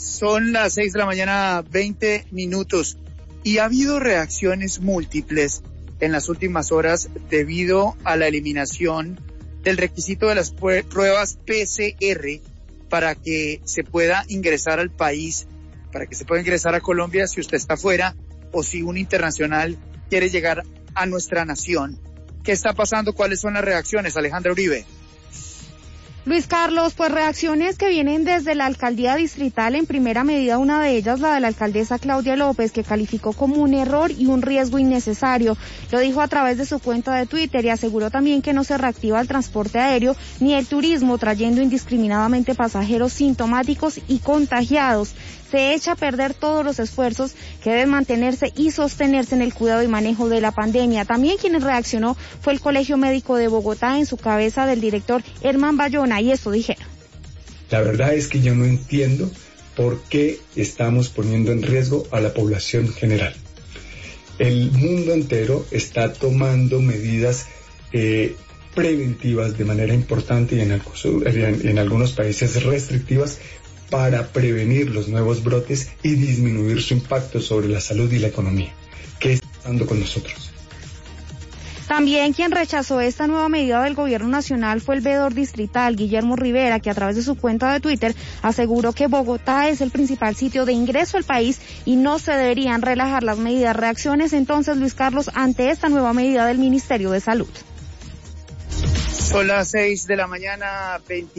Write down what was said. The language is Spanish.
Son las 6 de la mañana, 20 minutos, y ha habido reacciones múltiples en las últimas horas debido a la eliminación del requisito de las pruebas PCR para que se pueda ingresar al país, para que se pueda ingresar a Colombia si usted está fuera o si un internacional quiere llegar a nuestra nación. ¿Qué está pasando? ¿Cuáles son las reacciones? Alejandra Uribe. Luis Carlos, pues reacciones que vienen desde la alcaldía distrital, en primera medida una de ellas la de la alcaldesa Claudia López, que calificó como un error y un riesgo innecesario. Lo dijo a través de su cuenta de Twitter y aseguró también que no se reactiva el transporte aéreo ni el turismo, trayendo indiscriminadamente pasajeros sintomáticos y contagiados. Se echa a perder todos los esfuerzos que deben mantenerse y sostenerse en el cuidado y manejo de la pandemia. También quien reaccionó fue el Colegio Médico de Bogotá, en su cabeza del director Herman Bayona, y esto dijeron. La verdad es que yo no entiendo por qué estamos poniendo en riesgo a la población general. El mundo entero está tomando medidas preventivas de manera importante y en algunos países restrictivas para prevenir los nuevos brotes y disminuir su impacto sobre la salud y la economía. ¿Qué está pasando con nosotros? También quien rechazó esta nueva medida del gobierno nacional fue el veedor distrital, Guillermo Rivera, que a través de su cuenta de Twitter aseguró que Bogotá es el principal sitio de ingreso al país y no se deberían relajar las medidas. Reacciones entonces, Luis Carlos, ante esta nueva medida del Ministerio de Salud. Son las 6 de la mañana, 20.